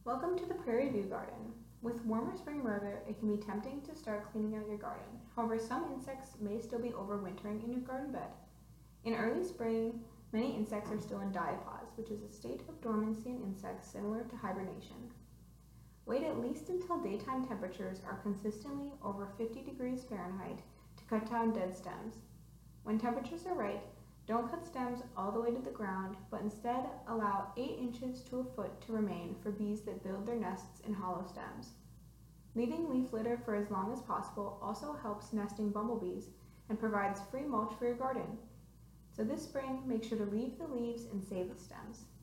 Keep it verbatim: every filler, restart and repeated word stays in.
Welcome to the Prairie View Garden. With warmer spring weather, it can be tempting to start cleaning out your garden. However, some insects may still be overwintering in your garden bed. In early spring, many insects are still in diapause, which is a state of dormancy in insects similar to hibernation. Wait at least until daytime temperatures are consistently over fifty degrees Fahrenheit to cut down dead stems. When temperatures are right, don't cut stems all the way to the ground, but instead allow eight inches to a foot to remain for bees that build their nests in hollow stems. Leaving leaf litter for as long as possible also helps nesting bumblebees and provides free mulch for your garden. So this spring, make sure to leave the leaves and save the stems.